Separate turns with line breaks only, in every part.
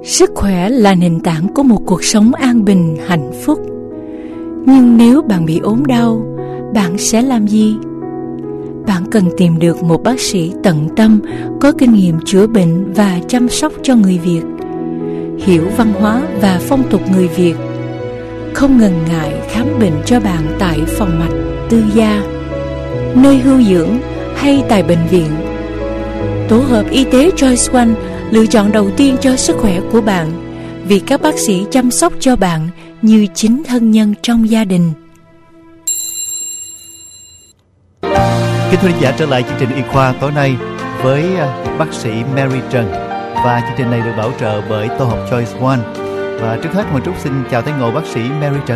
Sức khỏe là nền tảng của một cuộc sống an bình, hạnh phúc. Nhưng nếu bạn bị ốm đau, bạn sẽ làm gì? Bạn cần tìm được một bác sĩ tận tâm, có kinh nghiệm chữa bệnh và chăm sóc cho người Việt, hiểu văn hóa và phong tục người Việt, không ngần ngại khám bệnh cho bạn tại phòng mạch tư gia, nơi hưu dưỡng hay tại bệnh viện. Tổ hợp y tế Choice One, lựa chọn đầu tiên cho sức khỏe của bạn, vì các bác sĩ chăm sóc cho bạn như chính thân nhân trong gia đình.
Kính thưa khán giả, trở lại chương trình y khoa tối nay với bác sĩ Mary Trần, và chương trình này được bảo trợ bởi tổ hợp Choice One. Và trước hết, Hoàng Trúc xin chào tới ngộ bác sĩ Mary Trần.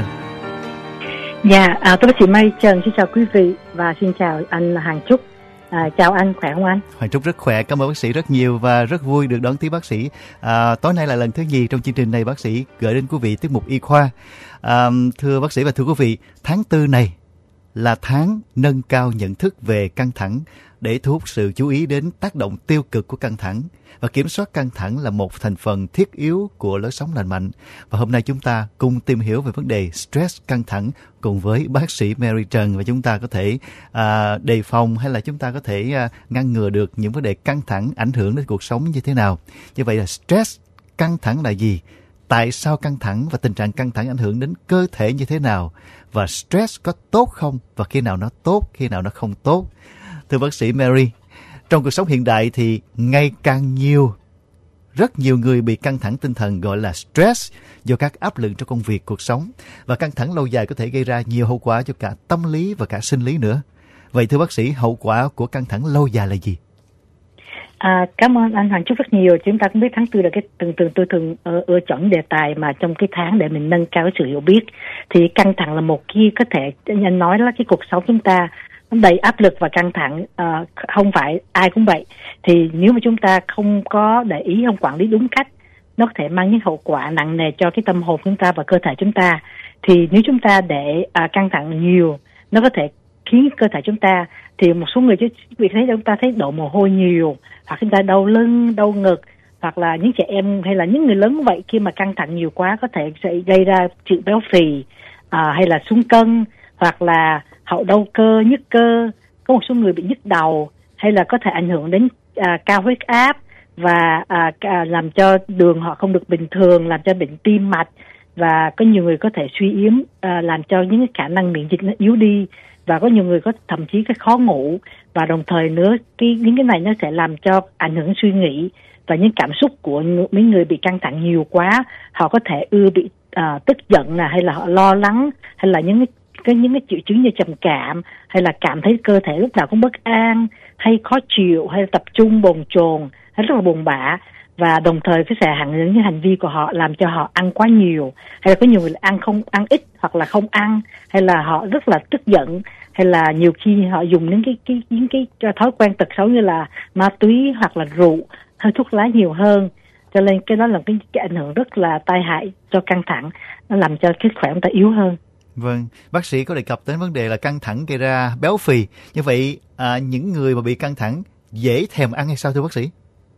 Tôi bác sĩ Mary Trần xin chào quý vị và xin chào anh Hoàng Trúc. Chào anh, khỏe không anh?
Hoàng Trúc rất khỏe, cảm ơn bác sĩ rất nhiều và rất vui được đón tiếp bác sĩ. Tối nay là lần thứ nhì trong chương trình này bác sĩ gửi đến quý vị tiết mục y khoa. Thưa bác sĩ và thưa quý vị, tháng 4 này là tháng nâng cao nhận thức về căng thẳng để thu hút sự chú ý đến tác động tiêu cực của căng thẳng, và kiểm soát căng thẳng là một thành phần thiết yếu của lối sống lành mạnh. Và hôm nay chúng ta cùng tìm hiểu về vấn đề stress, căng thẳng cùng với bác sĩ Mary Trần, và chúng ta có thể đề phòng hay là chúng ta có thể ngăn ngừa được những vấn đề căng thẳng ảnh hưởng đến cuộc sống như thế nào. Như vậy là stress, căng thẳng là gì? Tại sao căng thẳng và tình trạng căng thẳng ảnh hưởng đến cơ thể như thế nào? Và stress có tốt không? Và khi nào nó tốt, khi nào nó không tốt? Thưa bác sĩ Mary, trong cuộc sống hiện đại thì ngày càng rất nhiều người bị căng thẳng tinh thần, gọi là stress, do các áp lực trong công việc, cuộc sống. Và căng thẳng lâu dài có thể gây ra nhiều hậu quả cho cả tâm lý và cả sinh lý nữa. Vậy thưa bác sĩ, hậu quả của căng thẳng lâu dài là gì?
Cảm ơn anh Hoàng Trúc rất nhiều. Chúng ta cũng biết tháng 4 là cái tôi thường ưa chọn đề tài mà trong cái tháng để mình nâng cao sự hiểu biết. Thì căng thẳng là một cái, có thể anh nói là cái cuộc sống chúng ta nó đầy áp lực và căng thẳng, không phải ai cũng vậy. Thì nếu mà chúng ta không có để ý, không quản lý đúng cách, nó có thể mang những hậu quả nặng nề cho cái tâm hồn chúng ta và cơ thể chúng ta. Thì nếu chúng ta để căng thẳng nhiều, nó có thể khiến cơ thể chúng ta, thì một số người việc thấy chúng ta thấy đổ mồ hôi nhiều, hoặc chúng ta đau lưng, đau ngực, hoặc là những trẻ em hay là những người lớn vậy, khi mà căng thẳng nhiều quá có thể sẽ gây ra chuyện béo phì, hay là xuống cân, hoặc là hậu đau cơ, nhức cơ. Có một số người bị nhức đầu, hay là có thể ảnh hưởng đến cao huyết áp và làm cho đường họ không được bình thường, làm cho bệnh tim mạch, và có nhiều người có thể suy yếm, làm cho những cái khả năng miễn dịch nó yếu đi, và có nhiều người có thậm chí cái khó ngủ. Và đồng thời nữa, những cái này nó sẽ làm cho ảnh hưởng suy nghĩ và những cảm xúc của mấy người bị căng thẳng nhiều quá. Họ có thể bị tức giận hay là họ lo lắng, hay là những cái triệu chứng như trầm cảm, hay là cảm thấy cơ thể lúc nào cũng bất an, hay khó chịu, hay là tập trung bồn chồn, hay rất là buồn bã. Và đồng thời cái sẽ ảnh hưởng đến hành vi của họ, làm cho họ ăn quá nhiều, hay là có nhiều người ăn ít hoặc là không ăn, hay là họ rất là tức giận, hay là nhiều khi họ dùng những cái thói quen tật xấu như là ma túy hoặc là rượu hay thuốc lá nhiều hơn. Cho nên cái đó là cái ảnh hưởng rất là tai hại cho căng thẳng, nó làm cho cái khỏe chúng ta yếu hơn.
Vâng, bác sĩ có đề cập đến vấn đề là căng thẳng gây ra béo phì. Như vậy những người mà bị căng thẳng dễ thèm ăn hay sao thưa bác sĩ?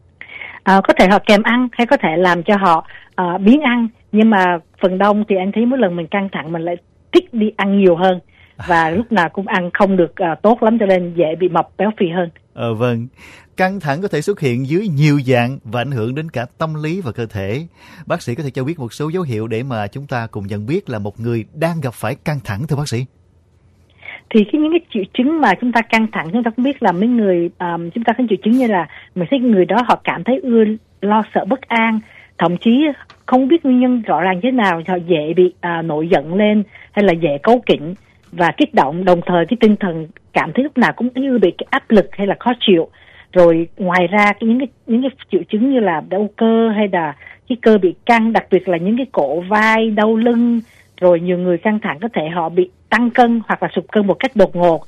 Có thể họ kèm ăn, hay có thể làm cho họ biếng ăn. Nhưng mà phần đông thì anh thấy mỗi lần mình căng thẳng mình lại thích đi ăn nhiều hơn, và lúc nào cũng ăn không được tốt lắm, cho nên dễ bị mập, béo phì hơn.
Vâng, căng thẳng có thể xuất hiện dưới nhiều dạng và ảnh hưởng đến cả tâm lý và cơ thể. Bác sĩ có thể cho biết một số dấu hiệu để mà chúng ta cùng nhận biết là một người đang gặp phải căng thẳng thưa bác sĩ?
Thì những cái triệu chứng mà chúng ta căng thẳng, chúng ta cũng biết là mấy người chúng ta có triệu chứng như là mình thấy người đó họ cảm thấy lo sợ, bất an, thậm chí không biết nguyên nhân rõ ràng thế nào, họ dễ bị nổi giận lên, hay là dễ cáu kỉnh và kích động. Đồng thời cái tinh thần cảm thấy lúc nào cũng như bị cái áp lực hay là khó chịu. Rồi ngoài ra những cái triệu chứng như là đau cơ, hay là cái cơ bị căng, đặc biệt là những cái cổ vai, đau lưng. Rồi nhiều người căng thẳng có thể họ bị tăng cân hoặc là sụt cân một cách đột ngột.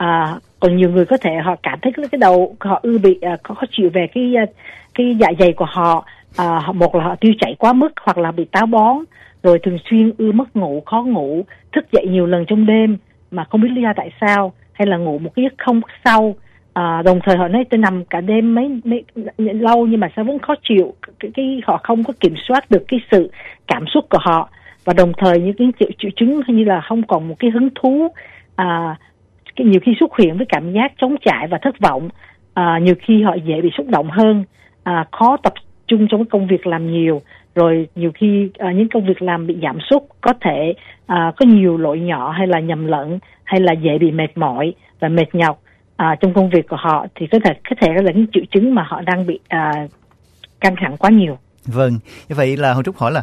Còn nhiều người có thể họ cảm thấy cái đầu họ bị khó chịu về cái dạ dày của họ. Một là họ tiêu chảy quá mức, hoặc là bị táo bón, rồi thường xuyên mất ngủ, khó ngủ, thức dậy nhiều lần trong đêm mà không biết lý do tại sao, hay là ngủ một cái giấc không sâu, Đồng thời họ nói tôi nằm cả đêm mấy lâu nhưng mà sao vẫn khó chịu, họ không có kiểm soát được cái sự cảm xúc của họ, và đồng thời những cái triệu chứng như là không còn một cái hứng thú, nhiều khi xuất hiện với cảm giác trống trải và thất vọng, nhiều khi họ dễ bị xúc động hơn, khó tập trung trong cái công việc làm nhiều, rồi nhiều khi những công việc làm bị giảm sút, có thể có nhiều lỗi nhỏ hay là nhầm lẫn, hay là dễ bị mệt mỏi và mệt nhọc trong công việc của họ, thì có thể là những triệu chứng mà họ đang bị căng thẳng quá nhiều.
Vâng, như vậy là Hồng Trúc hỏi là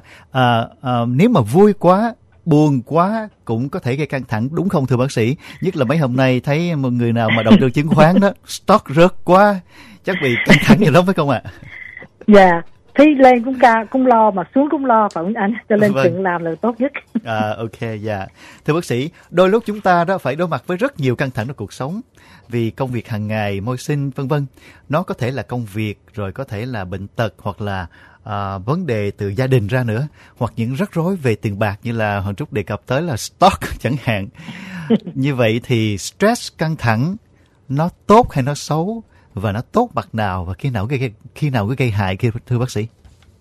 nếu mà vui quá, buồn quá cũng có thể gây căng thẳng đúng không thưa bác sĩ? Nhất là mấy hôm nay thấy một người nào mà đầu tư chứng khoán đó, stock rớt quá, chắc bị căng thẳng nhiều lắm phải không ạ?
Dạ, thì lên cũng lo mà xuống cũng lo phải không anh? Cho nên chừng làm là tốt nhất.
Ok, dạ. Thưa bác sĩ, đôi lúc chúng ta đó phải đối mặt với rất nhiều căng thẳng trong cuộc sống, vì công việc hàng ngày, mưu sinh vân vân. Nó có thể là công việc, rồi có thể là bệnh tật, hoặc là vấn đề từ gia đình ra nữa, hoặc những rắc rối về tiền bạc như là Hoàng Trúc đề cập tới là stock chẳng hạn. Như vậy thì stress, căng thẳng nó tốt hay nó xấu, và nó tốt mặt nào, và khi nào gây hại thưa bác sĩ?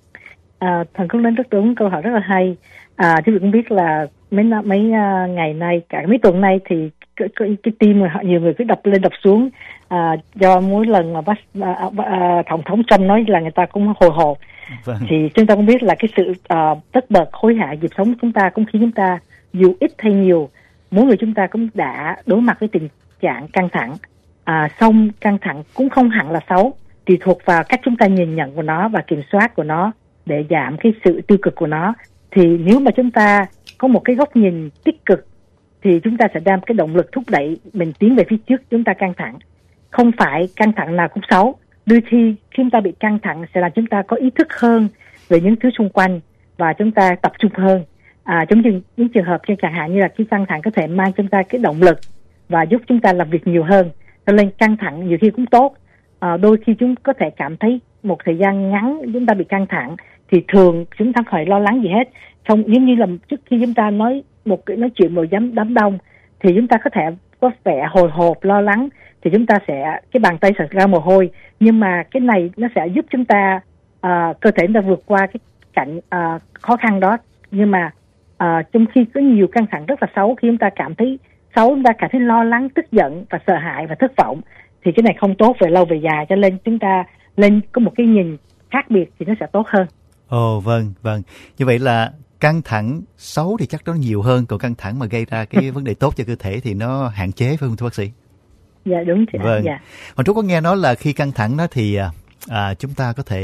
Thần Công Linh rất đúng, câu hỏi rất là hay. Chứ cũng biết là mấy ngày nay, cả mấy tuần nay thì cái tim của họ, nhiều người cứ đập lên đập xuống, do mỗi lần mà tổng thống Trump nói là người ta cũng hồi hộp. Vâng. Thì chúng ta cũng biết là cái sự tất bật hối hả nhịp sống của chúng ta cũng khiến chúng ta dù ít hay nhiều, mỗi người chúng ta cũng đã đối mặt với tình trạng căng thẳng. Xong căng thẳng cũng không hẳn là xấu, tùy thuộc vào cách chúng ta nhìn nhận của nó và kiểm soát của nó để giảm cái sự tiêu cực của nó. Thì nếu mà chúng ta có một cái góc nhìn tích cực thì chúng ta sẽ đem cái động lực thúc đẩy mình tiến về phía trước. Chúng ta căng thẳng, không phải căng thẳng nào cũng xấu. Đôi khi chúng ta bị căng thẳng sẽ làm chúng ta có ý thức hơn về những thứ xung quanh và chúng ta tập trung hơn. Trong những trường hợp như chẳng hạn như là khi căng thẳng có thể mang chúng ta cái động lực và giúp chúng ta làm việc nhiều hơn. Cho nên căng thẳng nhiều khi cũng tốt. Đôi khi chúng có thể cảm thấy một thời gian ngắn chúng ta bị căng thẳng thì thường chúng ta không phải lo lắng gì hết. Giống như là trước khi chúng ta nói chuyện một đám đông thì chúng ta có thể có vẻ hồi hộp, lo lắng, thì chúng ta sẽ cái bàn tay sẽ ra mồ hôi, nhưng mà cái này nó sẽ giúp chúng ta cơ thể chúng ta vượt qua cái cảnh khó khăn đó. Nhưng mà trong khi có nhiều căng thẳng rất là xấu, khi chúng ta cảm thấy xấu, chúng ta cảm thấy lo lắng, tức giận và sợ hãi và thất vọng, thì cái này không tốt về lâu về dài. Cho nên chúng ta lên có một cái nhìn khác biệt thì nó sẽ tốt hơn.
Vâng. Như vậy là căng thẳng xấu thì chắc nó nhiều hơn, còn căng thẳng mà gây ra cái vấn đề tốt cho cơ thể thì nó hạn chế, phải không thưa bác sĩ?
Dạ đúng chị.
Vâng.
Dạ.
Hoàng Trúc có nghe nói là khi căng thẳng đó thì chúng ta có thể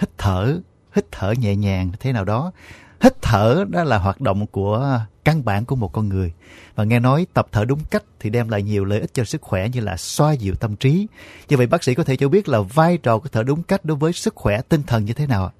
hít thở nhẹ nhàng thế nào đó. Hít thở đó là hoạt động của căn bản của một con người, và nghe nói tập thở đúng cách thì đem lại nhiều lợi ích cho sức khỏe như là xoa dịu tâm trí. Như vậy bác sĩ có thể cho biết là vai trò của thở đúng cách đối với sức khỏe tinh thần như thế nào ạ?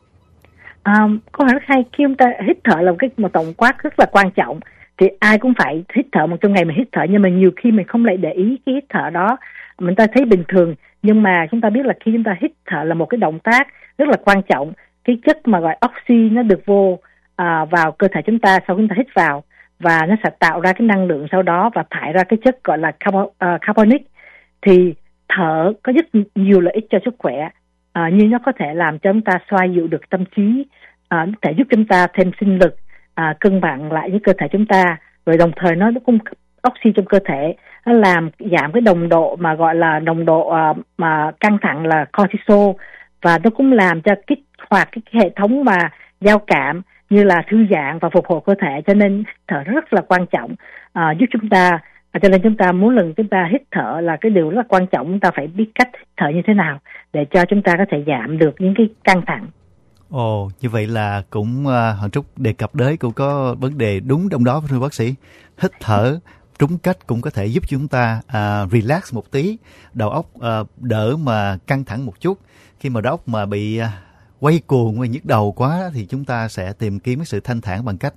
Câu hỏi rất hay. Khi chúng ta hít thở là một tổng quát rất là quan trọng, thì ai cũng phải hít thở một trong ngày mình hít thở, nhưng mà nhiều khi mình không lại để ý cái hít thở đó, mình ta thấy bình thường, nhưng mà chúng ta biết là khi chúng ta hít thở là một cái động tác rất là quan trọng. Cái chất mà gọi oxy nó được vô vào cơ thể chúng ta sau khi chúng ta hít vào, và nó sẽ tạo ra cái năng lượng sau đó và thải ra cái chất gọi là carbonic. Thì thở có rất nhiều lợi ích cho sức khỏe, như nó có thể làm cho chúng ta xoa dịu được tâm trí, có thể giúp chúng ta thêm sinh lực, cân bằng lại với cơ thể chúng ta, rồi đồng thời nó cung cấp oxy trong cơ thể, nó làm giảm cái nồng độ mà gọi là nồng độ mà căng thẳng là cortisol, và nó cũng làm cho kích hoạt cái hệ thống mà giao cảm như là thư giãn và phục hồi cơ thể. Cho nên thở rất là quan trọng giúp chúng ta. Cho nên chúng ta mỗi lần chúng ta hít thở là cái điều rất là quan trọng, chúng ta phải biết cách hít thở như thế nào để cho chúng ta có thể giảm được những cái căng thẳng.
Như vậy là cũng Hoàng Trúc đề cập đến cũng có vấn đề đúng trong đó thưa bác sĩ. Hít thở đúng cách cũng có thể giúp chúng ta relax một tí, đầu óc đỡ mà căng thẳng một chút. Khi mà đầu óc mà bị quay cuồng và nhức đầu quá thì chúng ta sẽ tìm kiếm cái sự thanh thản bằng cách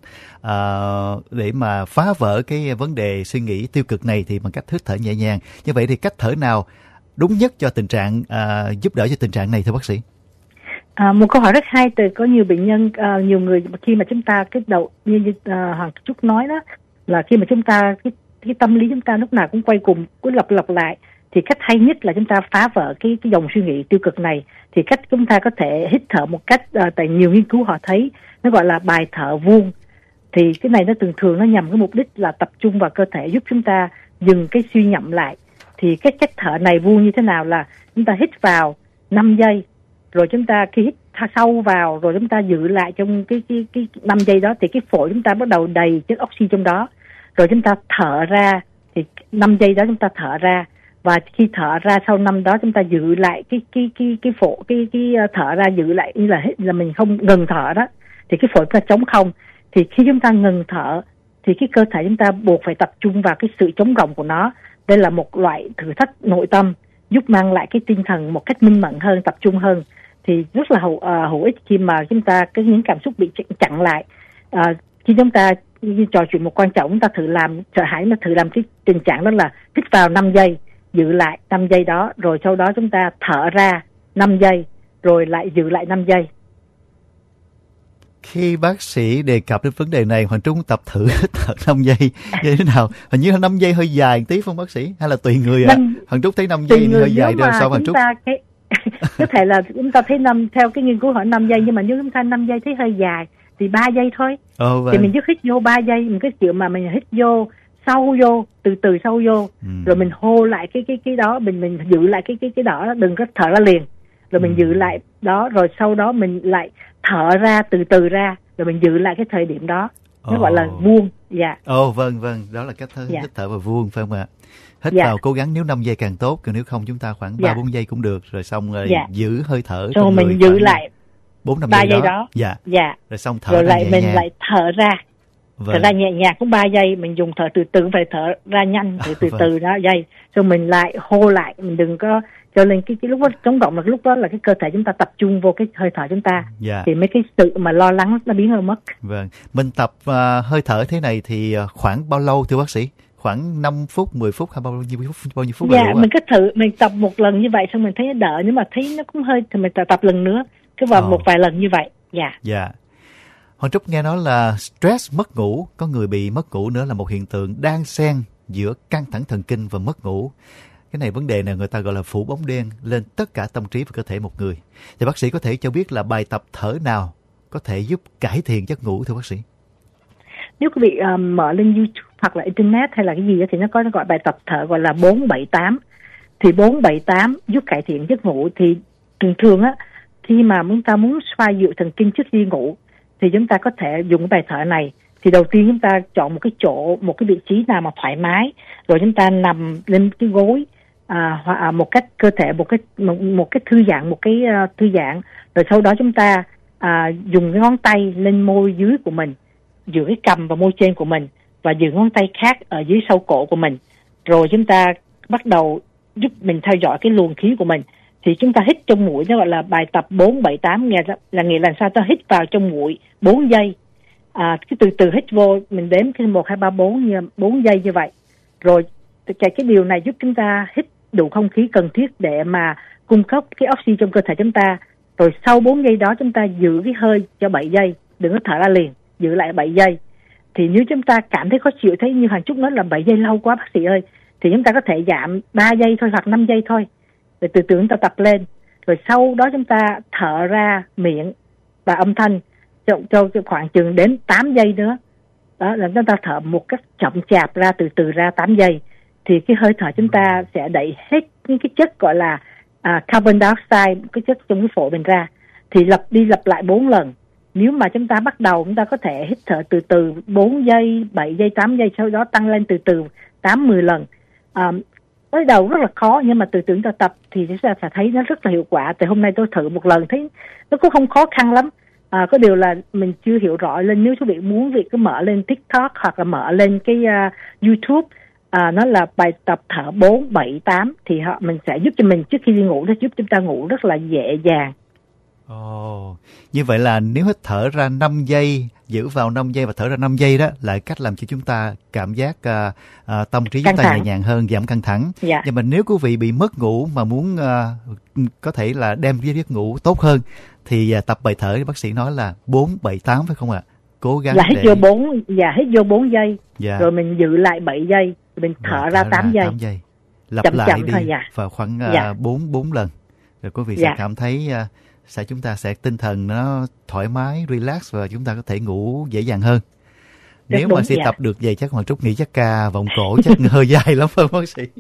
để mà phá vỡ cái vấn đề suy nghĩ tiêu cực này thì bằng cách hít thở nhẹ nhàng. Như vậy thì cách thở nào đúng nhất cho tình trạng giúp đỡ cho tình trạng này thưa bác sĩ?
Một câu hỏi rất hay. Từ có nhiều bệnh nhân, nhiều người khi mà chúng ta cái đầu như Hoàng Trúc nói đó, là khi mà chúng ta cái tâm lý chúng ta lúc nào cũng quay cuồng, cứ lặp lại, thì cách hay nhất là chúng ta phá vỡ cái dòng suy nghĩ tiêu cực này. Thì cách chúng ta có thể hít thở một cách, tại nhiều nghiên cứu họ thấy nó gọi là bài thở vuông. Thì cái này nó thường nó nhằm cái mục đích là tập trung vào cơ thể, giúp chúng ta dừng cái suy nhậm lại. Thì cái cách thở này vuông như thế nào là chúng ta hít vào 5 giây, rồi chúng ta khi hít sâu vào rồi chúng ta giữ lại trong cái 5 giây đó, thì cái phổi chúng ta bắt đầu đầy chất oxy trong đó. Rồi chúng ta thở ra, thì 5 giây đó chúng ta thở ra, và khi thở ra sau 5 đó chúng ta giữ lại cái phổi, cái thở ra giữ lại, như là mình không ngừng thở đó, thì cái phổi chúng ta trống không. Thì khi chúng ta ngừng thở thì cái cơ thể chúng ta buộc phải tập trung vào cái sự trống rỗng của nó. Đây là một loại thử thách nội tâm giúp mang lại cái tinh thần một cách minh mẫn hơn, tập trung hơn. Thì rất là hữu ích khi mà chúng ta những cảm xúc bị chặn lại. Khi chúng ta trò chuyện một quan trọng, chúng ta thử làm, sợ hãi mà thử làm cái tình trạng đó là hít vào 5 giây, giữ lại 5 giây đó, rồi sau đó chúng ta thở ra 5 giây, rồi lại giữ lại 5 giây.
Khi bác sĩ đề cập đến vấn đề này, Hoàng Trúc tập thử thở 5 giây như thế nào? Hình như là 5 giây hơi dài tí không bác sĩ? Hay là tùy người ạ? Hoàng Trúc thấy 5 giây hơi dài rồi sao Hoàng Trúc?
Có thể là chúng ta thấy theo cái nghiên cứu hỏi 5 giây, nhưng mà nếu chúng ta 5 giây thấy hơi dài thì 3 giây thôi.
Vâng.
Thì mình just hít vô 3 giây, mình cái kiểu mà mình hít vô, sâu vô, từ từ sâu vô, rồi mình hô lại cái đó, mình giữ lại cái đó, đừng có thở ra liền. Rồi mình giữ lại đó, rồi sau đó mình lại thở ra, từ từ ra, rồi mình giữ lại cái thời điểm đó. Nó gọi là vuông. Dạ.
Vâng, đó là cách hít thở vào vuông phải không ạ? Hít vào cố gắng nếu 5 giây càng tốt, còn nếu không chúng ta khoảng 3-4 giây cũng được, rồi xong rồi giữ hơi thở. Rồi
mình giữ lại
4-5
giây đó.
Dạ. Rồi xong thở
rồi
ra
lại
nhẹ
mình
nhàng.
lại thở ra.
Vâng.
Thở ra nhẹ nhàng cũng 3 giây, mình dùng thở từ từ, phải thở ra nhanh từ từ đó giây. Rồi mình lại hô lại, mình đừng có cho lên cái lúc đó trống rỗng, là cái lúc đó là cái cơ thể chúng ta tập trung vô cái hơi thở chúng ta. Thì mấy cái sự mà lo lắng nó biến mất.
Vâng. Mình tập hơi thở thế này thì khoảng bao lâu thưa bác sĩ? Khoảng 5 phút, 10 phút hay bao nhiêu phút là đủ?
Mình cứ thử, mình tập một lần như vậy xong mình thấy nó đỡ, nhưng mà thấy nó cũng hơi thì mình tập lần nữa, cứ vào một vài lần như vậy.
Dạ. Hoàng Trúc nghe nói là stress, mất ngủ, có người bị mất ngủ nữa là một hiện tượng đan xen giữa căng thẳng thần kinh và mất ngủ. Cái này vấn đề này người ta gọi là phủ bóng đen lên tất cả tâm trí và cơ thể một người. Thì bác sĩ có thể cho biết là bài tập thở nào có thể giúp cải thiện giấc ngủ thưa bác sĩ?
Nếu quý vị mở lên YouTube hoặc là Internet hay là cái gì đó, thì nó có gọi bài tập thở gọi là 478. Thì 478 giúp cải thiện giấc ngủ. Thì thường á, khi mà chúng ta muốn xoa dịu thần kinh trước đi ngủ thì chúng ta có thể dùng bài thở này. Thì đầu tiên chúng ta chọn một cái chỗ, một cái vị trí nào mà thoải mái, rồi chúng ta nằm lên cái gối một cách cơ thể, một cái thư giãn, rồi sau đó chúng ta dùng cái ngón tay lên môi dưới của mình, giữa cái cằm và môi trên của mình, và giữ ngón tay khác ở dưới sau cổ của mình. Rồi chúng ta bắt đầu giúp mình theo dõi cái luồng khí của mình. Thì chúng ta hít trong mũi, nó gọi là bài tập 478, nghĩa là sao ta hít vào trong mũi 4 giây. Cứ từ từ hít vô, mình đếm cái 1, 2, 3, 4 giây như vậy. Rồi cái điều này giúp chúng ta hít đủ không khí cần thiết để mà cung cấp cái oxy trong cơ thể chúng ta. Rồi sau 4 giây đó chúng ta giữ cái hơi cho 7 giây, đừng có thở ra liền, giữ lại 7 giây. Thì nếu chúng ta cảm thấy khó chịu, thấy như Hoàng Trúc nói là 7 giây lâu quá bác sĩ ơi, thì chúng ta có thể giảm 3 giây thôi hoặc 5 giây thôi. Rồi từ từ chúng ta tập lên. Rồi sau đó chúng ta thở ra miệng và âm thanh cho khoảng chừng đến 8 giây nữa. Đó là chúng ta thở một cách chậm chạp ra, từ từ ra 8 giây. Thì cái hơi thở chúng ta sẽ đẩy hết những cái chất gọi là carbon dioxide, cái chất trong cái phổi mình ra. Thì lặp đi lặp lại 4 lần. Nếu mà chúng ta bắt đầu, chúng ta có thể hít thở từ từ 4 giây, 7 giây, 8 giây, sau đó tăng lên từ từ 8-10 lần. Mới đầu rất là khó, nhưng mà từ từ chúng ta tập thì chúng ta sẽ thấy nó rất là hiệu quả. Từ hôm nay tôi thử một lần thấy nó cũng không khó khăn lắm. Có điều là mình chưa hiểu rõ lên. Nếu quý vị muốn, việc cứ mở lên TikTok hoặc là mở lên cái YouTube, nó là bài tập thở 478, thì mình sẽ giúp cho mình trước khi đi ngủ, nó giúp chúng ta ngủ rất là dễ dàng.
Như vậy là nếu hít thở ra 5 giây, giữ vào 5 giây và thở ra 5 giây đó là cách làm cho chúng ta cảm giác tâm trí chúng ta nhẹ nhàng hơn, giảm căng thẳng. Nhưng mà nếu quý vị bị mất ngủ mà muốn có thể là đem cái giấc ngủ tốt hơn thì tập bài thở bác sĩ nói là 478 phải không ạ? Cố gắng
là hít vô 4 giây, rồi mình giữ lại 7 giây, rồi mình thở ra 8 giây.
lặp
chậm
lại đi
thôi, dạ.
vào khoảng
Dạ.
4 lần, rồi quý vị
Dạ.
sẽ cảm thấy chúng ta sẽ tinh thần nó thoải mái, relax và chúng ta có thể ngủ dễ dàng hơn. Nếu
đúng,
mà sẽ
dạ.
tập được vậy chắc Hoàng Trúc nghĩ chắc ca vòng cổ chắc hơi dài lắm phải không bác sĩ?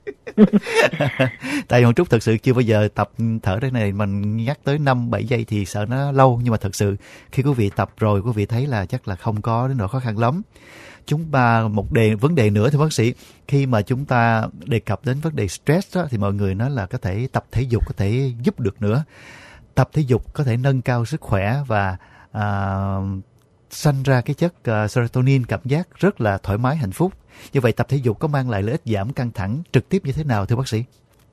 Tại Hoàng Trúc thật sự chưa bao giờ tập thở thế này, mình nhắc tới 5-7 giây thì sợ nó lâu, nhưng mà thật sự khi quý vị tập rồi quý vị thấy là chắc là không có đến nỗi khó khăn lắm. Chúng ta vấn đề nữa thì bác sĩ, khi mà chúng ta đề cập đến vấn đề stress đó, thì mọi người nói là có thể tập thể dục có thể giúp được nữa. Tập thể dục có thể nâng cao sức khỏe và sanh ra cái chất serotonin, cảm giác rất là thoải mái, hạnh phúc. Như vậy tập thể dục có mang lại lợi ích giảm căng thẳng trực tiếp như thế nào thưa bác sĩ?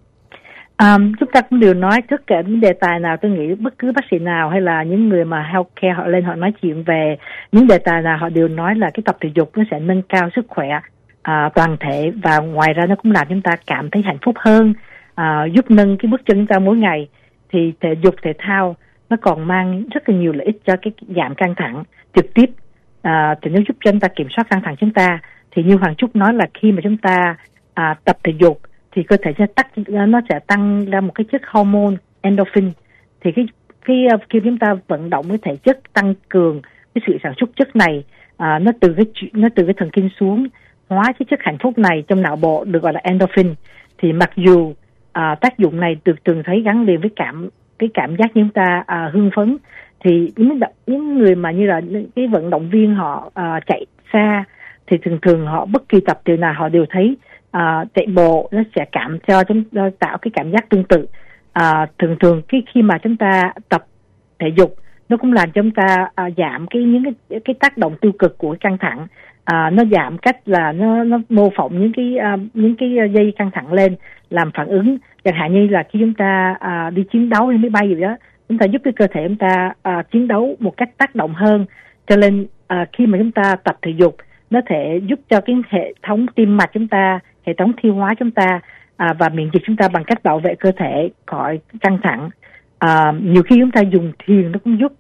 Chúng ta cũng đều nói tất cả những đề tài nào, tôi nghĩ bất cứ bác sĩ nào hay là những người mà healthcare họ lên họ nói chuyện về những đề tài nào họ đều nói là cái tập thể dục nó sẽ nâng cao sức khỏe toàn thể, và ngoài ra nó cũng làm chúng ta cảm thấy hạnh phúc hơn, giúp nâng cái bước chân chúng ta mỗi ngày. Thì thể dục thể thao nó còn mang rất là nhiều lợi ích cho cái giảm căng thẳng trực tiếp, thì nó giúp cho chúng ta kiểm soát căng thẳng chúng ta. Thì như Hoàng Trúc nói là khi mà chúng ta tập thể dục thì cơ thể nó sẽ tăng ra một cái chất hormone endorphin. Thì khi chúng ta vận động cái thể chất tăng cường cái sự sản xuất chất này, nó từ cái thần kinh xuống hóa cái chất hạnh phúc này trong não bộ được gọi là endorphin. Thì mặc dù tác dụng này được từng thấy gắn liền với cái cảm giác chúng ta hưng phấn, thì những người mà như là cái vận động viên họ chạy xa thì thường họ bất kỳ tập điều nào họ đều thấy chạy bộ nó sẽ tạo cái cảm giác tương tự. Thường khi mà chúng ta tập thể dục nó cũng làm cho chúng ta giảm cái tác động tiêu cực của căng thẳng. Nó giảm cách là nó mô phỏng những cái dây căng thẳng lên làm phản ứng, chẳng hạn như là khi chúng ta đi chiến đấu hay máy bay gì đó, chúng ta giúp cái cơ thể chúng ta chiến đấu một cách tác động hơn. Cho nên khi mà chúng ta tập thể dục nó thể giúp cho cái hệ thống tim mạch chúng ta, hệ thống tiêu hóa chúng ta và miễn dịch chúng ta bằng cách bảo vệ cơ thể khỏi căng thẳng. Nhiều khi chúng ta dùng thiền nó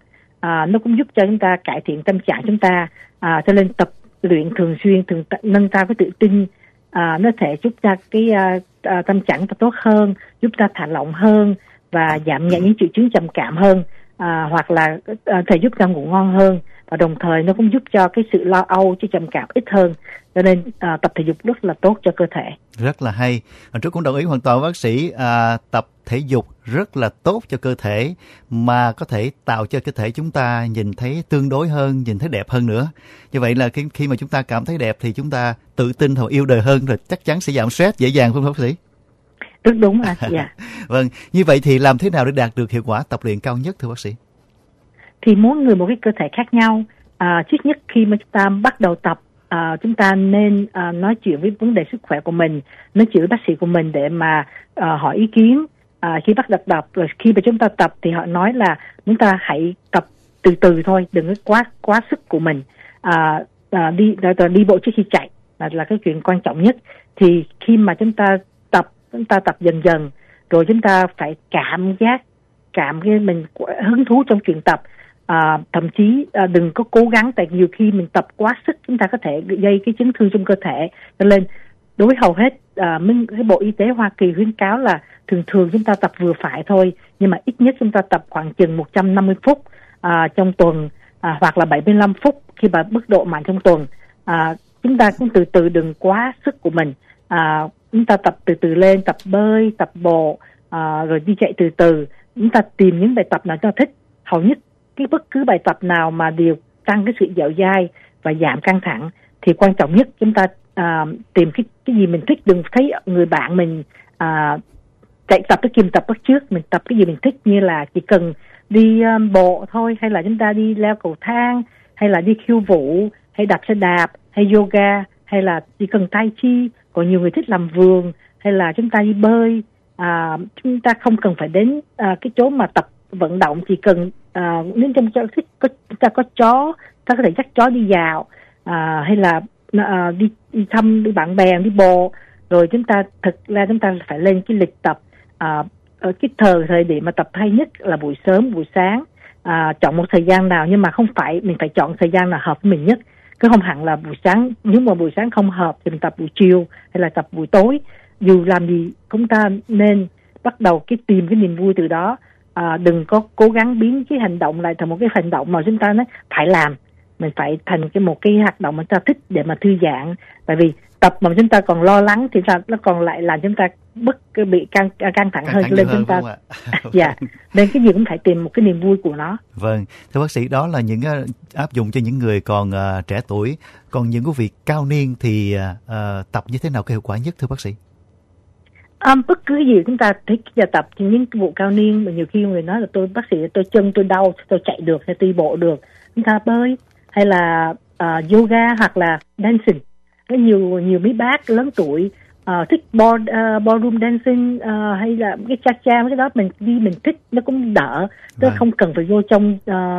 cũng giúp cho chúng ta cải thiện tâm trạng chúng ta. Cho nên tập luyện thường xuyên nâng cao cái tự tin, nó thể giúp ta cái tâm trạng ta tốt hơn, giúp ta thả lỏng hơn và giảm nhẹ những triệu chứng trầm cảm hơn, hoặc là thể giúp ta ngủ ngon hơn, và đồng thời nó cũng giúp cho cái sự lo âu, cho trầm cảm ít hơn. Cho nên tập thể dục rất là tốt cho cơ thể.
Rất là hay. Hoàng Trúc cũng đồng ý hoàn toàn với bác sĩ. Tập thể dục rất là tốt cho cơ thể, mà có thể tạo cho cơ thể chúng ta nhìn thấy tương đối hơn, nhìn thấy đẹp hơn nữa. Như vậy là khi mà chúng ta cảm thấy đẹp thì chúng ta tự tin và yêu đời hơn, rồi chắc chắn sẽ giảm stress dễ dàng, không bác sĩ?
Rất đúng ạ. Yeah.
Vâng, như vậy thì làm thế nào để đạt được hiệu quả tập luyện cao nhất thưa bác sĩ?
Thì mỗi người một cái cơ thể khác nhau. Trước nhất khi mà chúng ta bắt đầu tập, chúng ta nên nói chuyện với vấn đề sức khỏe của mình, nói chuyện với bác sĩ của mình để mà hỏi ý kiến khi bắt đầu tập. Rồi khi mà chúng ta tập thì họ nói là chúng ta hãy tập từ từ thôi, đừng có quá sức của mình. Đi bộ trước khi chạy là cái chuyện quan trọng nhất. Thì khi mà chúng ta tập dần dần, rồi chúng ta phải cảm cái mình hứng thú trong chuyện tập. Thậm chí đừng có cố gắng, tại nhiều khi mình tập quá sức chúng ta có thể gây cái chấn thương trong cơ thể. Cho nên đối với hầu hết cái Bộ Y tế Hoa Kỳ khuyến cáo là thường chúng ta tập vừa phải thôi, nhưng mà ít nhất chúng ta tập khoảng chừng 150 phút trong tuần, hoặc là 75 phút khi mà mức độ mạnh trong tuần. Chúng ta cũng từ từ, đừng quá sức của mình. Chúng ta tập từ từ lên, tập bơi, tập bộ, rồi đi chạy từ từ. Chúng ta tìm những bài tập nào chúng ta thích. Hầu nhất bất cứ bài tập nào mà đều tăng cái sự dẻo dai và giảm căng thẳng thì quan trọng nhất chúng ta tìm cái gì mình thích. Đừng thấy người bạn mình chạy tập cái kim tập bắt trước, mình tập cái gì mình thích, như là chỉ cần đi bộ thôi, hay là chúng ta đi leo cầu thang, hay là đi khiêu vũ, hay đạp xe đạp, hay yoga, hay là chỉ cần tai chi. Còn nhiều người thích làm vườn, hay là chúng ta đi bơi. Chúng ta không cần phải đến cái chỗ mà tập vận động, chỉ cần nếu trong thích chúng ta có chó, ta có thể dắt chó đi dạo, hay là đi thăm đi bạn bè, đi bộ. Rồi chúng ta thực ra chúng ta phải lên cái lịch tập. Ở cái thời điểm mà tập hay nhất là buổi sớm, buổi sáng. Chọn một thời gian nào, nhưng mà không phải mình phải chọn thời gian nào hợp với mình nhất. Cứ không hẳn là buổi sáng, nếu mà buổi sáng không hợp thì mình tập buổi chiều hay là tập buổi tối. dù làm gì chúng ta nên bắt đầu tìm cái niềm vui từ đó. Đừng có cố gắng biến cái hành động lại thành một cái hành động mà chúng ta nói phải làm. Mình phải thành một cái hoạt động mà chúng ta thích để mà thư giãn. Tại vì tập mà chúng ta còn lo lắng thì nó còn lại làm chúng ta bị căng thẳng hơn lên chúng ta. Dạ, nên cái gì cũng phải tìm một cái niềm vui của nó.
Vâng, thưa bác sĩ, đó là những áp dụng cho những người còn trẻ tuổi. Còn những quý vị cao niên thì tập như thế nào có hiệu quả nhất thưa bác sĩ?
Bất cứ gì chúng ta thích giờ tập, những vụ cao niên mà nhiều khi người nói là bác sĩ tôi chân tôi đau, tôi chạy được hay đi bộ được, chúng ta bơi hay là yoga hoặc là dancing. Có nhiều mấy bác lớn tuổi thích ballroom dancing hay là cái cha cái đó mình thích nó cũng đỡ, tức là không cần phải vô trong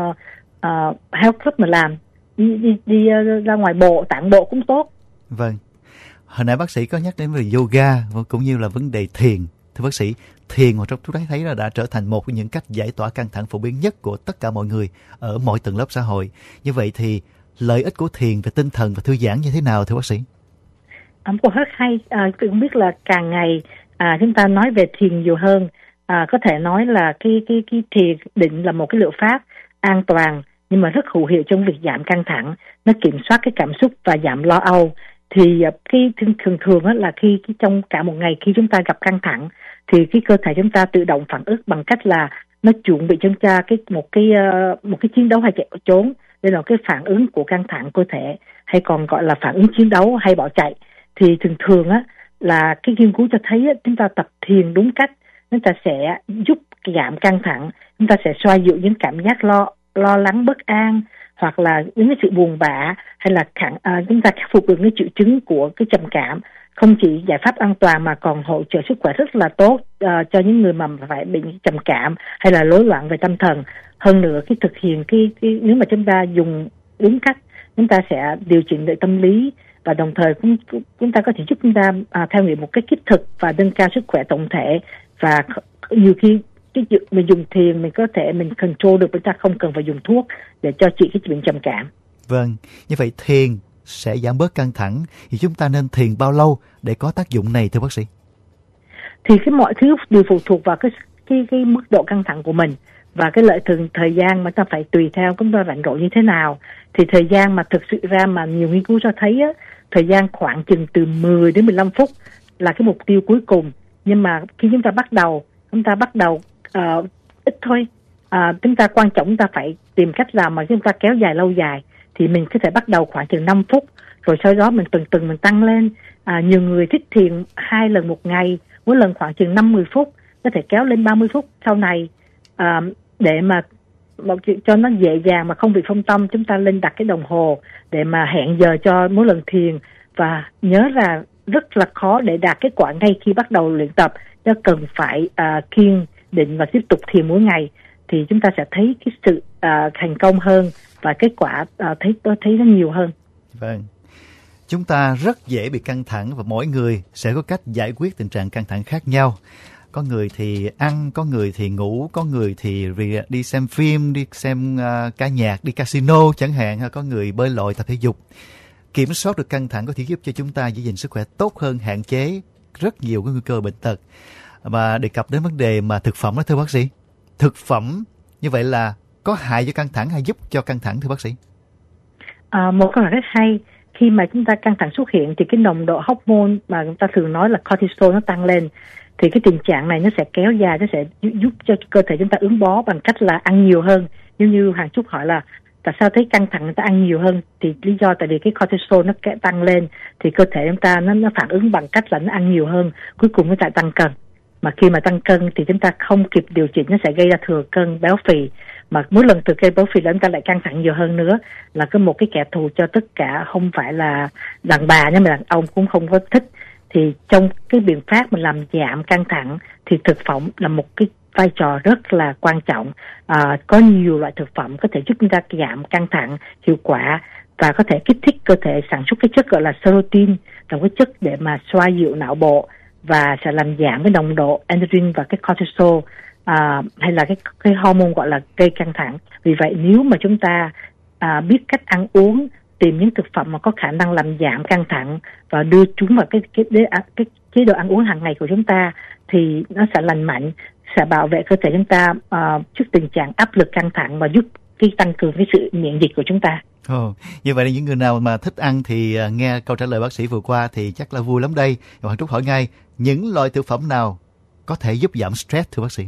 health club mà làm, đi ra ngoài bộ tản bộ cũng tốt.
Vâng, hồi nãy bác sĩ có nhắc đến về yoga cũng như là vấn đề thiền. Thưa bác sĩ, thiền mà chúng ta thấy là đã trở thành một trong những cách giải tỏa căng thẳng phổ biến nhất của tất cả mọi người ở mọi tầng lớp xã hội. Như vậy thì lợi ích của thiền về tinh thần và thư giãn như thế nào thưa bác sĩ?
Câu rất hay. Cũng biết là càng ngày chúng ta nói về thiền nhiều hơn. Có thể nói là cái thiền định là một cái liệu pháp an toàn nhưng mà rất hữu hiệu trong việc giảm căng thẳng, nó kiểm soát cái cảm xúc và giảm lo âu. Thì cái thường là khi trong cả một ngày khi chúng ta gặp căng thẳng thì cái cơ thể chúng ta tự động phản ứng bằng cách là nó chuẩn bị cho chúng ta một cái chiến đấu hay chạy trốn. Đây là cái phản ứng của căng thẳng cơ thể, hay còn gọi là phản ứng chiến đấu hay bỏ chạy. Thì thường là cái nghiên cứu cho thấy chúng ta tập thiền đúng cách, chúng ta sẽ giúp giảm căng thẳng, chúng ta sẽ xoa dịu những cảm giác lo lắng bất an hoặc là những cái sự buồn bã, hay là chúng ta khắc phục được những triệu chứng của cái trầm cảm. Không chỉ giải pháp an toàn mà còn hỗ trợ sức khỏe rất là tốt cho những người mà phải bị trầm cảm hay là rối loạn về tâm thần. Hơn nữa cái thực hiện nếu mà chúng ta dùng đúng cách, chúng ta sẽ điều chỉnh được tâm lý và đồng thời chúng ta có thể giúp chúng ta theo nghiệp một cách thiết thực và nâng cao sức khỏe tổng thể. Và nhiều khi mình dùng thiền mình control được, chúng ta không cần phải dùng thuốc để cho trị cái bệnh trầm cảm.
Vâng, như vậy thiền sẽ giảm bớt căng thẳng, thì chúng ta nên thiền bao lâu để có tác dụng này thưa bác sĩ?
Thì mọi thứ đều phụ thuộc vào cái mức độ căng thẳng của mình và cái thời gian mà ta phải tùy theo chúng ta rảnh rỗi như thế nào. Thì thời gian mà thực sự ra mà nhiều nghiên cứu cho thấy thời gian khoảng chừng từ 10 đến 15 phút là cái mục tiêu cuối cùng. Nhưng mà khi chúng ta bắt đầu ít thôi. Chúng ta quan trọng chúng ta phải tìm cách làm mà chúng ta kéo dài lâu dài. Thì mình có thể bắt đầu khoảng chừng 5 phút, rồi sau đó mình từng mình tăng lên. Nhiều người thích thiền 2 lần một ngày, mỗi lần khoảng chừng 50 phút, có thể kéo lên 30 phút sau này. Để mà cho nó dễ dàng mà không bị phân tâm, chúng ta lên đặt cái đồng hồ để mà hẹn giờ cho mỗi lần thiền. Và nhớ là rất là khó để đạt kết quả ngay khi bắt đầu luyện tập, nó cần phải kiên định và tiếp tục thiền mỗi ngày thì chúng ta sẽ thấy cái sự thành công hơn và kết quả tôi thấy nó nhiều hơn.
Vâng, chúng ta rất dễ bị căng thẳng và mỗi người sẽ có cách giải quyết tình trạng căng thẳng khác nhau. Có người thì ăn, có người thì ngủ, có người thì đi xem phim, đi xem ca nhạc, đi casino chẳng hạn, hay có người bơi lội, tập thể dục. Kiểm soát được căng thẳng có thể giúp cho chúng ta giữ gìn sức khỏe tốt hơn, hạn chế rất nhiều cái nguy cơ bệnh tật. Và đề cập đến vấn đề mà thực phẩm đó thưa bác sĩ. Thực phẩm như vậy là có hại cho căng thẳng hay giúp cho căng thẳng thưa bác sĩ?
Một câu hỏi rất hay. Khi mà chúng ta căng thẳng xuất hiện thì cái nồng độ hormone mà chúng ta thường nói là cortisol nó tăng lên. Thì cái tình trạng này nó sẽ kéo dài, nó sẽ giúp cho cơ thể chúng ta ứng bó bằng cách là ăn nhiều hơn. Như Hoàng Trúc hỏi là tại sao thấy căng thẳng người ta ăn nhiều hơn, thì lý do tại vì cái cortisol nó tăng lên thì cơ thể chúng ta nó phản ứng bằng cách là nó ăn nhiều hơn, cuối cùng nó lại tăng cân. Mà khi mà tăng cân thì chúng ta không kịp điều chỉnh, nó sẽ gây ra thừa cân béo phì, mà mỗi lần thừa cân béo phì là chúng ta lại căng thẳng nhiều hơn nữa, là một cái kẻ thù cho tất cả, không phải là đàn bà nhưng mà đàn ông cũng không có thích. Thì trong cái biện pháp mà làm giảm căng thẳng thì thực phẩm là một cái vai trò rất là quan trọng. Có nhiều loại thực phẩm có thể giúp chúng ta giảm căng thẳng hiệu quả và có thể kích thích cơ thể sản xuất cái chất gọi là serotonin, là cái chất để mà xoa dịu não bộ và sẽ làm giảm cái nồng độ adrenaline và cái cortisol, hay là cái hormone gọi là gây căng thẳng. Vì vậy nếu mà chúng ta biết cách ăn uống tìm những thực phẩm mà có khả năng làm giảm căng thẳng và đưa chúng vào cái chế độ ăn uống hàng ngày của chúng ta, thì nó sẽ lành mạnh, sẽ bảo vệ cơ thể chúng ta trước tình trạng áp lực căng thẳng và giúp tăng cường cái sự miễn dịch của chúng ta.
Như vậy là những người nào mà thích ăn thì nghe câu trả lời bác sĩ vừa qua thì chắc là vui lắm đây. Hoàng Trúc hỏi ngay, những loại thực phẩm nào có thể giúp giảm stress thưa bác sĩ?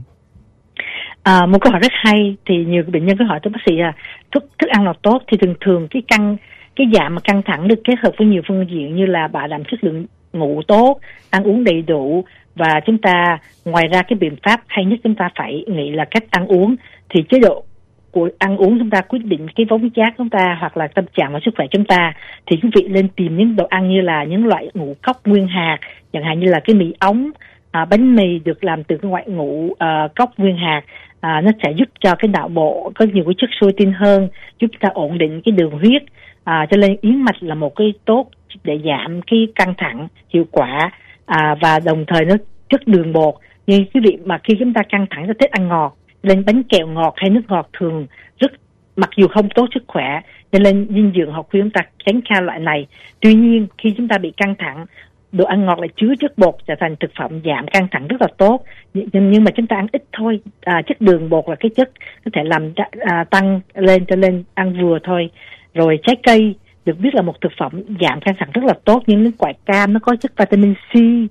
Một câu hỏi rất hay. Thì nhiều bệnh nhân có hỏi tới bác sĩ là thức ăn nào tốt, thì thường cái giảm mà căng thẳng được kết hợp với nhiều phương diện như là bảo đảm chất lượng ngủ tốt, ăn uống đầy đủ, và chúng ta ngoài ra cái biện pháp hay nhất chúng ta phải nghĩ là cách ăn uống. Thì chế độ của ăn uống chúng ta quyết định cái vóc dáng chúng ta hoặc là tâm trạng và sức khỏe chúng ta. Thì quý vị nên tìm những đồ ăn như là những loại ngũ cốc nguyên hạt, chẳng hạn như là cái mì ống, bánh mì được làm từ cái loại ngũ cốc nguyên hạt. Nó sẽ giúp cho cái não bộ có nhiều cái chất protein hơn, giúp ta ổn định cái đường huyết. Cho nên yến mạch là một cái tốt để giảm cái căng thẳng hiệu quả, và đồng thời nó chất đường bột. Nhưng quý vị mà khi chúng ta căng thẳng, ta thích ăn ngọt, nên bánh kẹo ngọt hay nước ngọt thường mặc dù không tốt sức khỏe, cho nên dinh dưỡng học khuyên chúng ta tránh xa loại này. Tuy nhiên khi chúng ta bị căng thẳng, đồ ăn ngọt lại chứa chất bột trở thành thực phẩm giảm căng thẳng rất là tốt, nhưng mà chúng ta ăn ít thôi. Chất đường bột là cái chất có thể làm tăng lên, cho nên ăn vừa thôi. Rồi trái cây được biết là một thực phẩm giảm căng thẳng rất là tốt, nhưng những quả cam nó có chất vitamin C,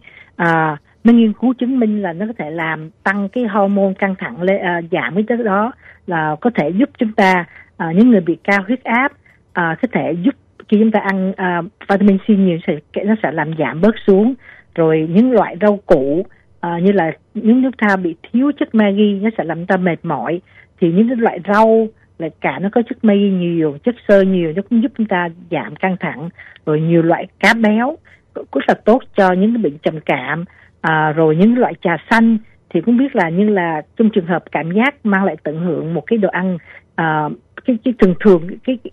nó nghiên cứu chứng minh là nó có thể làm tăng cái hormone căng thẳng lên, giảm cái chất đó, là có thể giúp chúng ta, những người bị cao huyết áp, có thể giúp khi chúng ta ăn vitamin C nhiều nó sẽ làm giảm bớt xuống. Rồi những loại rau củ như là những chúng ta bị thiếu chất magie, nó sẽ làm chúng ta mệt mỏi, thì những cái loại rau lại cả nó có chất magie nhiều, chất xơ nhiều, nó cũng giúp chúng ta giảm căng thẳng. Rồi nhiều loại cá béo rất là tốt cho những cái bệnh trầm cảm. Rồi những loại trà xanh thì cũng biết là như là trong trường hợp cảm giác mang lại tận hưởng một cái đồ ăn, cái thường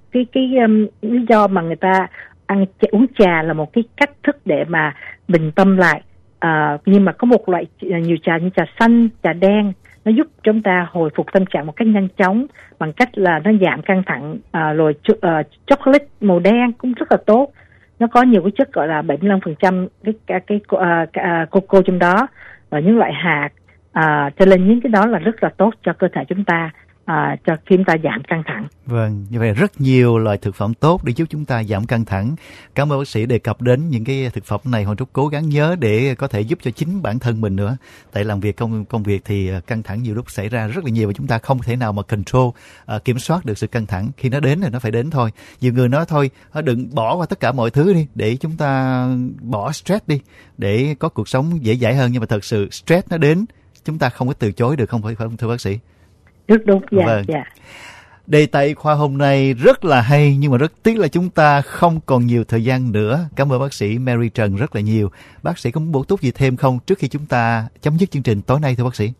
lý do mà người ta uống trà là một cái cách thức để mà bình tâm lại. Nhưng mà có một loại nhiều trà như trà xanh, trà đen, nó giúp chúng ta hồi phục tâm trạng một cách nhanh chóng bằng cách là nó giảm căng thẳng. Rồi chocolate màu đen cũng rất là tốt, nó có nhiều cái chất gọi là 75% cái coco trong đó, và những loại hạt, cho nên những cái đó là rất là tốt cho cơ thể chúng ta, cho khi chúng ta giảm căng thẳng.
Vâng, như vậy rất nhiều loại thực phẩm tốt để giúp chúng ta giảm căng thẳng. Cảm ơn bác sĩ đề cập đến những cái thực phẩm này. Hoàng Trúc cố gắng nhớ để có thể giúp cho chính bản thân mình nữa. Tại làm việc công việc thì căng thẳng nhiều lúc xảy ra rất là nhiều, và chúng ta không thể nào mà control, kiểm soát được sự căng thẳng. Khi nó đến thì nó phải đến thôi. Nhiều người nói thôi, đừng bỏ qua tất cả mọi thứ đi, để chúng ta bỏ stress đi, để có cuộc sống dễ dãi hơn. Nhưng mà thật sự stress nó đến, chúng ta không có từ chối được, không phải không thưa bác sĩ?
Rất đúng, dạ,
vâng.
Dạ.
Đề tài khoa hôm nay rất là hay, nhưng mà rất tiếc là chúng ta không còn nhiều thời gian nữa. Cảm ơn bác sĩ Mary Trần rất là nhiều. Bác sĩ có muốn bổ túc gì thêm không trước khi chúng ta chấm dứt chương trình tối nay thưa bác sĩ?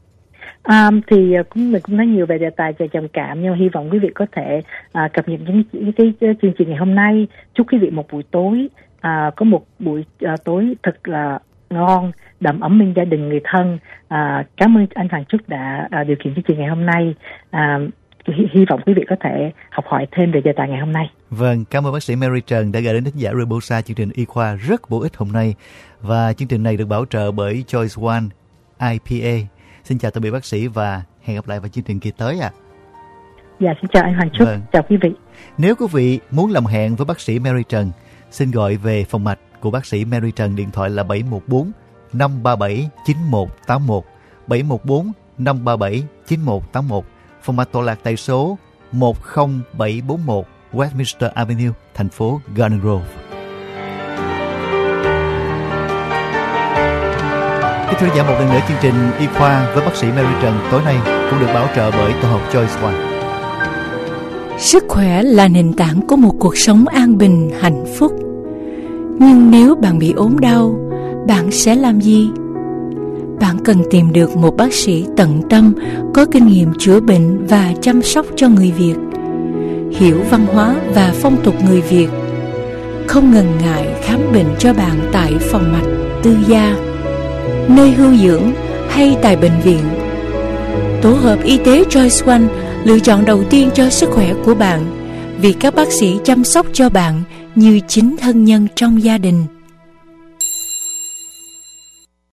Thì mình cũng nói nhiều về đề tài về trầm cảm, nhưng hy vọng quý vị có thể cập nhật những cái chương trình ngày hôm nay. Chúc quý vị một buổi tối có một buổi tối thật là ngon, đầm ấm bên gia đình người thân. Cảm ơn anh Hoàng Trúc đã điều khiển chương trình ngày hôm nay. Hy vọng quý vị có thể học hỏi thêm về đề tài ngày hôm nay.
Vâng, cảm ơn bác sĩ Mary Trần đã gửi đến thính giả Robosa chương trình y khoa rất bổ ích hôm nay. Và chương trình này được bảo trợ bởi Choice One IPA. Xin chào tạm biệt bác sĩ và hẹn gặp lại vào chương trình kỳ tới ạ.
Dạ, xin chào anh Hoàng Trúc, chào quý vị.
Nếu quý vị muốn làm hẹn với bác sĩ Mary Trần, xin gọi về phòng mạch của bác sĩ Mary Trần, điện thoại là 714 537 9181, 714 537 9181. Phòng mạch tọa lạc tại số 10741 Westminster Avenue, thành phố Garden Grove. Kính thưa giả, một lần nữa chương trình y khoa với bác sĩ Mary Trần tối nay cũng được bảo trợ bởi tổ hợp Choice One.
Sức khỏe là nền tảng của một cuộc sống an bình, hạnh phúc. Nhưng nếu bạn bị ốm đau, bạn sẽ làm gì? Bạn cần tìm được một bác sĩ tận tâm, có kinh nghiệm chữa bệnh và chăm sóc cho người Việt, hiểu văn hóa và phong tục người Việt, không ngần ngại khám bệnh cho bạn tại phòng mạch, tư gia, nơi hưu dưỡng hay tại bệnh viện. Tổ hợp y tế Choice One, lựa chọn đầu tiên cho sức khỏe của bạn, vì các bác sĩ chăm sóc cho bạn như chính thân nhân trong gia đình.